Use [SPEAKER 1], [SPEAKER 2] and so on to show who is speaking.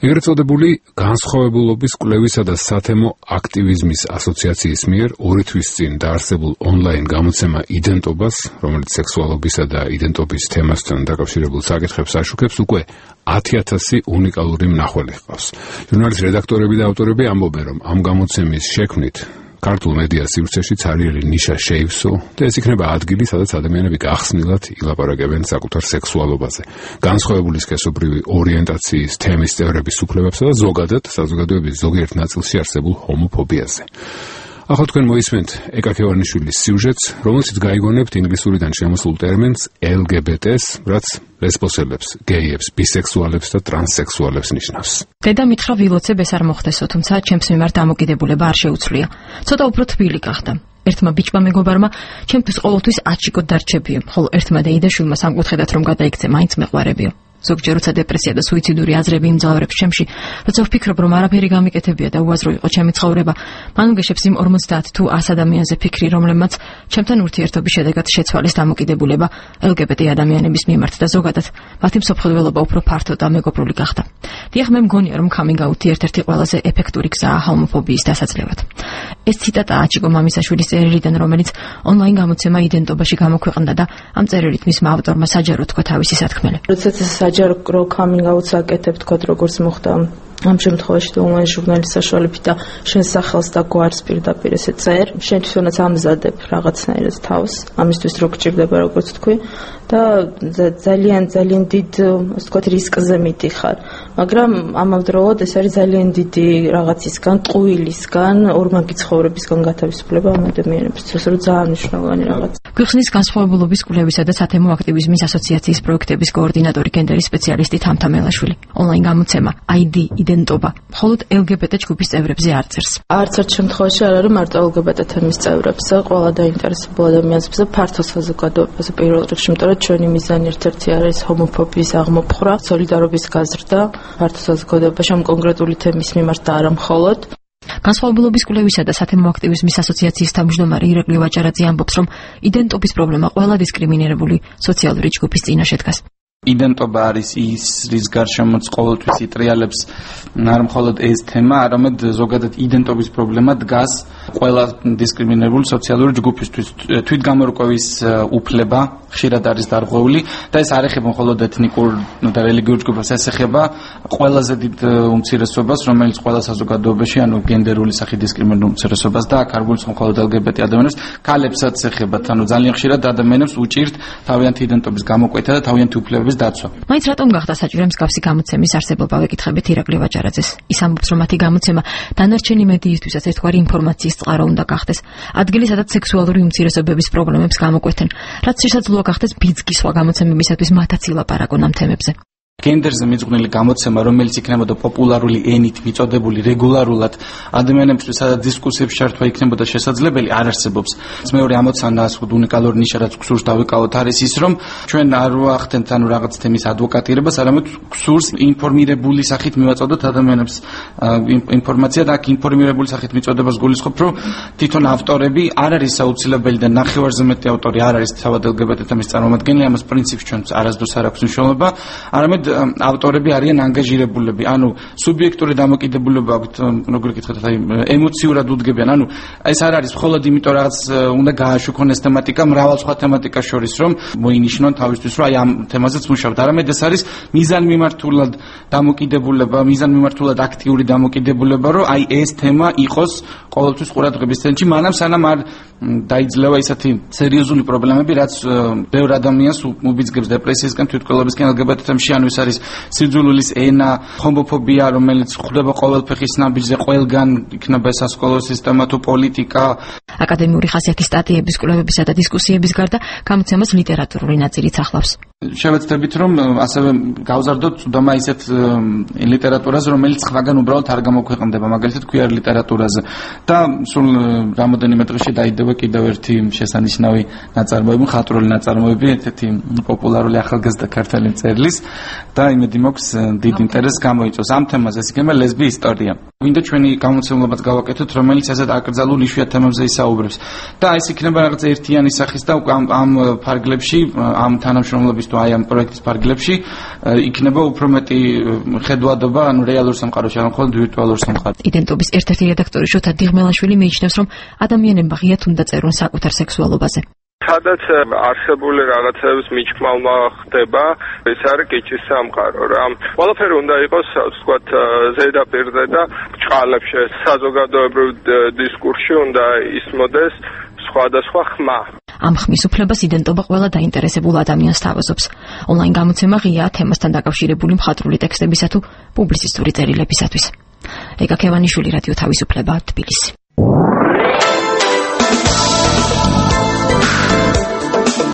[SPEAKER 1] ეგრეთ წოდებული განსხვავებულობის კვლევისა და სათემო აქტივიზმის ასოციაციის მიერ 2 თვის წინ დაარსებულ ონლაინ გამოცემა იდენტობას, რომელიც სექსუალობისა და იდენტობის თემასთან დაკავშირებულ საკითხებს აშუქებს, უკვე 10,000 უნიკალური მნახველი ჰყავს. ჟურნალის რედაქტორები და ავტორები ამბობენ, რომ ამ გამოცემის შექმნით ქართულ მედია სივრცეში ცარიელი ნიშა შეივსო და ეს იქნება ადგილი, სადაც ადამიანები გახსნილად ილაპარაკებენ საკუთარ სექსუალობაზე, განსხვავებული სქესობრივი ორიენტაციის თემის წევრების უფლებებსა და ზოგადად საზოგადოების ზოგიერთ ნაწილში არსებულ ჰომოფობიაზე. ახლა თქვენ მოისმენთ ეკა ქევანიშვილის სიუჟეტს, რომელშიც გაიგონებთ ინგლისურიდან შემოსულ ტერმინს LGBT-ს, რაც ლესბოსელებს, გეიებს, ბისექსუალებს და ტრანსსექსუალებს ნიშნავს.
[SPEAKER 2] დედა მითხრა ვილოცებ ეს არ მოხდესო, თუმცა ჩემს მიმართ დამოკიდებულება არ შეუცვლია. ცოტა უფრო თბილი გახდა. ერთმა ბიჭმა მეგობარმა ჩემთვის ყოველთვის აჩიკოდ დარჩებიო, ხოლო ერთმა დეიდაშვილმა სამკუთხედად რომ გადაიქცე, მაინც მეყვარებიო. ზოგჯერ როცა დეპრესია და სუიციდური აზრები იმძლავრებს ჩემში, როცა ვფიქრობ, რომ არაფერი გამიკეთებია და უაზრო იყო ჩემი ცხოვრება, მან უგეშებს იმ 50 თუ 100 ადამიანზე ფიქრი, რომლებმაც ჩემთან ურთიერთობის შედეგად შეცვალეს დამოკიდებულება LGBT ადამიანების მიმართ და ზოგადად მათი მსოფლმხედველობა უფრო ფართო და მეგობრული გახდა. დიახ, მე მგონია, რომ coming out-ი ერთ-ერთი ყველაზე ეფექტური გზაა ჰომოფობიის დასაძლევად. ეს ციტატაა აჩიკო მამისაშვილის წერილიდან, რომელიც ონლაინ გამოცემა იდენტობაში გამოქვეყნდა და ამ წერილით მისმა ავტორმა საჯარო თქვა თავისი სათქმელი.
[SPEAKER 3] საჯარო coming out-ს აკეთებ, თქვა როგორც მოხდა ამ შემთხვევაში ონლაინ ჟურნალის საშუალებით და შენ სახელს და გვარს პირდაპირ ესე წერ, შენ თვითონაც ამზადებ რაღაცნაირად თავს, ამისთვის რო გჭირდება როგორც თქვი და ძალიან დიდ, ასე ვთქვათ, რისკზე მიდიხარ. მაგრამ ამავდროულად ეს არის ძალიან დიდი რაღაცისგან, ტყუილისგან, ორმაგი ცხოვრებისგან გათავისუფლება ამ ადამიანებისთვის, რომ ძალიან მნიშვნელოვანი რაღაც.
[SPEAKER 2] გვიხსნის განსხვავებულობის კვლევისა და სათემო აქტივიზმის ასოციაციის პროექტების კოორდინატორი გენდერის სპეციალისტი თამთა მელაშვილი. ონლაინ გამოცემა ID იდენტობა მხოლოდ LGBT ჯგუფის წევრებზე არ წერს.
[SPEAKER 3] არც ერთ შემთხვევაში არ არის მარტო LGBT თემის წევრებზე, ყველა დაინტერესებულ ადამიანებზე, ფართო საზოგადოებაზე პირველ რიგში, იმიტომ რომ ჩვენი მიზანი ერთ-ერთი არის ჰომოფობიის აღმოფხვრა, სოლიდარობის გაზრდა, ფართო საზოგადოებაში ამ კონკრეტული თემის მიმართ და არა მხოლოდ.
[SPEAKER 2] განსხვავებულობის კვლევისა და სათემო აქტივიზმის ასოციაციის თავმჯდომარე ირაკლი ვაჭარაძე ამბობს, რომ იდენტობის პრობლემა ყველა დისკრიმინირებული სოციალური ჯგუფის წინაშე დგას.
[SPEAKER 4] იდენტობა არის ის, რის გარშემოც ყოველთვის იტრიალებს არ მხოლოდ ეს თემა, არამედ ზოგადად იდენტობის პრობლემა დგას ყველა დისკრიმინირებული სოციალური ჯგუფისთვის. თვითგამორკვევის უფლება ხშირად არის დარღვეული და ეს არ ეხება მხოლოდ ეთნიკურ და რელიგიურ ჯგუფებს, ეს ეხება ყველაზე დიდ უმცირესობას, რომელიც ყველა საზოგადოებაში, ანუ გენდერული სახით დისკრიმინირებულ უმცირესობას და აქ არ გულისხმობ მხოლოდ LGBT ადამიანებს, ქალებსაც ეხებათ, ანუ ძალიან ხშირად ადამიანებს უჭირთ თავიანთი იდენტობის გამოკვეთა და თავიანთი უფლებების დაცვა.
[SPEAKER 2] მაინც რატომ გახდა საჭირო მსგავსი გამოცემის არსებობა, ვეკითხებით ირაკლი ვაჭარაძეს. ის ამბობს, რომ მათი გამოცემა დანარჩენი მედიისთვისაც ერთგვარი ინფორმაციის წყარო უნდა გახდეს. ადგილი, სადაც სექსუალური უმცირესობების პრობლემებს გამოკვეთენ, რაც შესაძლოა გახდეს ბიძგი სხვა გამოცემებისათვის მათაც ილაპარაკონ ამ თემებზე.
[SPEAKER 4] გენდერზე მიძღვნილი გამოცემა, რომელიც იქნებოდა პოპულარული ენით მიწოდებული რეგულარულად ადამიანებისთვის, სადაც დისკუსიებში ჩართვა იქნებოდა შესაძლებელი, არ არსებობს. მეორე ამოცანა, ასე უნიკალური ნიშა, რაც გსურს დავიკავოთ, არის ის, რომ ჩვენ არ ვახდენთ ანუ რაღაც თემის ადვოკატირებას, არამედ გსურს ინფორმირებული სახით მივაწოდოთ ადამიანებს ინფორმაცია და აქ ინფორმირებული სახით მიწოდებას გულისხმობ, რომ თვითონ ავტორები არ არის აუცილებელი და ნახევარზე მეტი ავტორი არ არის თავად LGBT თემის წარმომადგენელი, ამას პრინციპში ჩვენ არასდროს არ აქვს მნიშვნელობა, არამედ ავტორები არიან ანგაჟირებულები, ანუ სუბიექტური დამოკიდებულება აქვთ, როგორ გითხრათ, აი ემოციურად უდგებიან, ანუ ეს არ არის მხოლოდ იმიტომ რაღაც უნდა გააშუქონ ეს თემატიკა მრავალ სხვა თემატიკას შორის, რომ მოინიშნონ თავისთვის, რომ აი ამ თემაზეც მუშაობთ, არამედ ეს არის მიზანმიმართულად დამოკიდებულება, მიზანმიმართულად აქტიური დამოკიდებულება, რომ აი ეს თემა იყოს ყოველთვის ყურადღების ცენტრში, მანამ სანამ არ დაიძლევა ისეთი სერიოზული პრობლემები, რაც ბევრ ადამიანს უბიძგებს დეპრესიისგან, თვითმკვლელობისგან LGBT თემში, ანუ ეს არის სიძულვილის ენა, ჰომოფობია, რომელიც ხდება ყოველ ფეხის ნაბიჯზე, ყველგან იქნება სასკოლო სისტემა თუ პოლიტიკა.
[SPEAKER 2] აკადემიური ხასიათის სტატიების, კვლევებისა და დისკუსიების გარდა გამოცემას ლიტერატურული ნაწილიც ახლავს.
[SPEAKER 4] შევეცდებით, რომ ასევე გავზარდოთ წვდომა ისეთ ლიტერატურაზე, რომელიც სხვაგან უბრალოდ არ გამოქვეყნდება, მაგალითად queer ლიტერატურაზე. და სულ რამოდენიმე დღეში დაიდება კიდევ ერთი შესანიშნავი ნაწარმოები, მხატვრული ნაწარმოები, ერთ-ერთი პოპულარული ახალგაზრდა ქართველი მწერლის და იმედი მაქვს დიდ ინტერესს გამოიწვევს. ამ თემაზე იქნება ლესბი ისტორია. Ვინდა ჩვენი გამოცემულობაც გავაკეთოთ, რომელიც ასეთ აკრძალულ იშვიათ თემებზე ისაუბრებს. და ეს იქნება რაღაც ერთიანი სახის და ამ ფარგლებში, ამ თანამშრომლობის თუ აი ამ პროექტის ფარგლებში იქნება უფრო მეტი ხედვადობა, ანუ რეალურ სამყაროში, ან მხოლოდ ვირტუალურ სამყაროში.
[SPEAKER 2] იდენტობის ერთ-ერთი რედაქტორი შოთა დიღმელაშვილი მიიჩნევს, რომ ადამიანებმა ღიად უნდა წერონ საკუთარ სექსუალობაზე.
[SPEAKER 5] სადაც არსებული რაღაცების მიჭმალმა ხდება, ეს არის კიჩის სამყარო რა. ყველაფერი უნდა იყოს, ვთქვათ, ზედაპირზე და ბრჭყალებში, საზოგადოებრივ დისკურსში უნდა ისმოდეს სხვადასხვა ხმა.
[SPEAKER 2] ამ ხმის უფლებას იდენტობა ყველა დაინტერესებულ ადამიანს თავაზობს. ონლაინ გამოცემა ღიაა თემასთან დაკავშირებული მხატვრული ტექსტებისა თუ პუბლიცისტური წერილებისათვის. ეკა ქევანიშვილი, რადიო თავისუფლება, თბილისი.